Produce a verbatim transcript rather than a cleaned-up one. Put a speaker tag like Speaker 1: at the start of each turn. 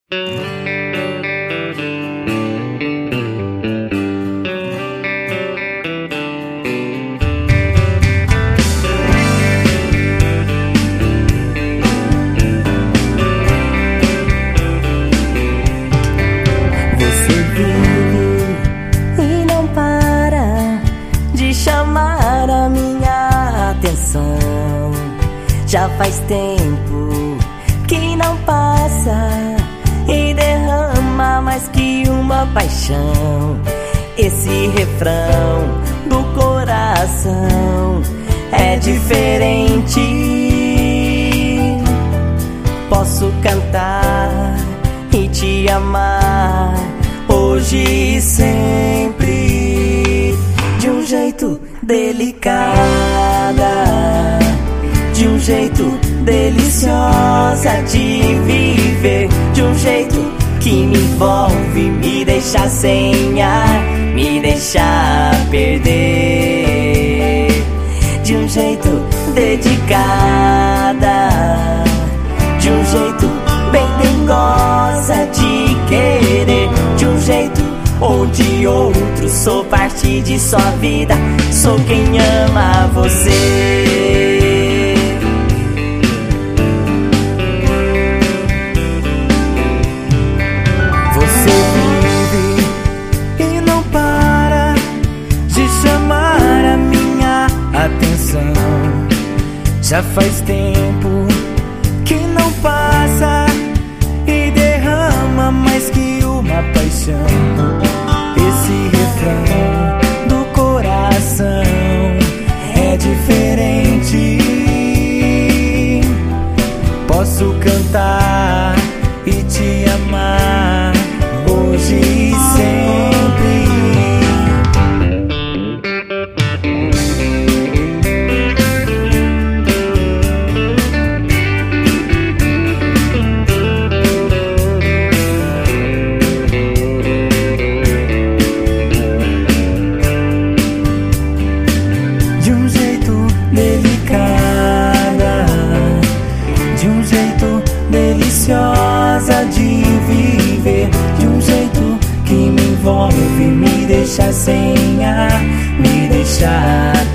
Speaker 1: Já faz tempo que não passa e derrama mais que uma paixão. Esse refrão do coração é diferente. Posso cantar e te amar hoje e sempre, de um jeito delicada, de um jeito deliciosa de viver, de um jeito que me envolve, me deixa sem ar, me deixa perder, de um jeito dedicada, de um jeito bem dengosa de querer, de um jeito onde outro sou parte de sua vida, sou quem ama você.
Speaker 2: Já faz tempo que não passa e derrama mais que uma paixão. Esse refrão do coração é diferente. Posso cantar e te amar hoje e sempre. Deliciosa de viver, de um jeito que me envolve, me deixa sem ar, me deixa